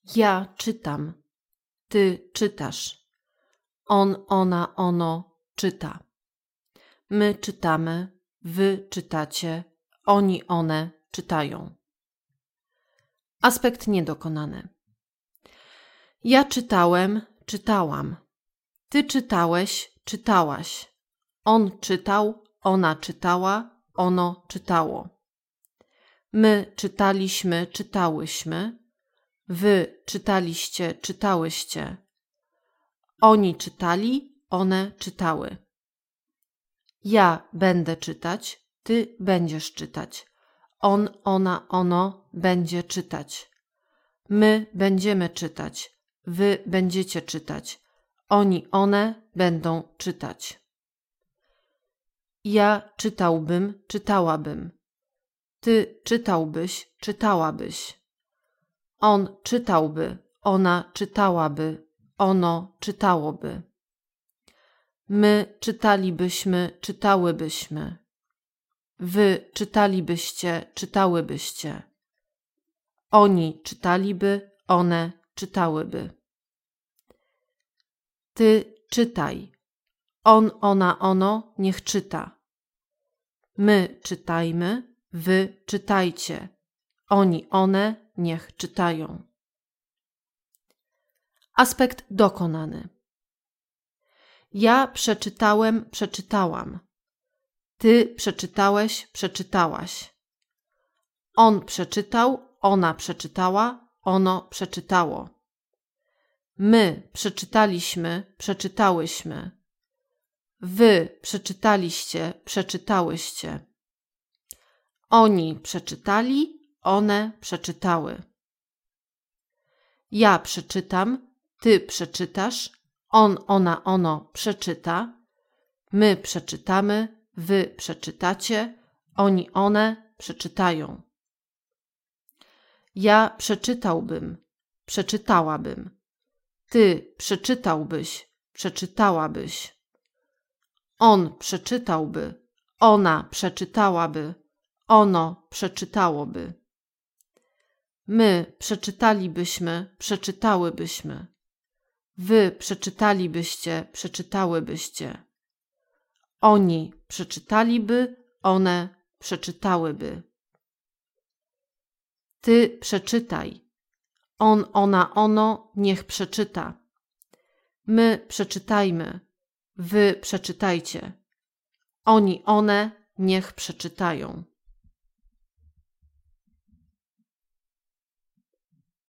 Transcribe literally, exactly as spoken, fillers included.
Ja czytam, ty czytasz. On, ona, ono czyta. My czytamy, wy czytacie, oni, one czytają. Aspekt niedokonany. Ja czytałem, czytałam. Ty czytałeś, czytałaś. On czytał, ona czytała, ono czytało. My czytaliśmy, czytałyśmy. Wy czytaliście, czytałyście. Oni czytali, one czytały. Ja będę czytać, ty będziesz czytać. On, ona, ono będzie czytać. My będziemy czytać, wy będziecie czytać. Oni, one będą czytać. Ja czytałbym, czytałabym. Ty czytałbyś, czytałabyś. On czytałby, ona czytałaby, ono czytałoby. My czytalibyśmy, czytałybyśmy. Wy czytalibyście, czytałybyście. Oni czytaliby, one czytałyby. Ty czytaj. On, ona, ono niech czyta. My czytajmy, wy czytajcie. Oni, one niech czytają. Aspekt dokonany. Ja przeczytałem, przeczytałam. Ty przeczytałeś, przeczytałaś. On przeczytał, ona przeczytała, ono przeczytało. My przeczytaliśmy, przeczytałyśmy. Wy przeczytaliście, przeczytałyście. Oni przeczytali, one przeczytały. Ja przeczytam, ty przeczytasz, on, ona, ono przeczyta. My przeczytamy, wy przeczytacie, oni, one przeczytają. Ja przeczytałbym, przeczytałabym. Ty przeczytałbyś, przeczytałabyś. On przeczytałby, ona przeczytałaby, ono przeczytałoby. My przeczytalibyśmy, przeczytałybyśmy. Wy przeczytalibyście, przeczytałybyście. Oni przeczytaliby, one przeczytałyby. Ty przeczytaj. On, ona, ono niech przeczyta. My przeczytajmy. Wy przeczytajcie. Oni, one niech przeczytają.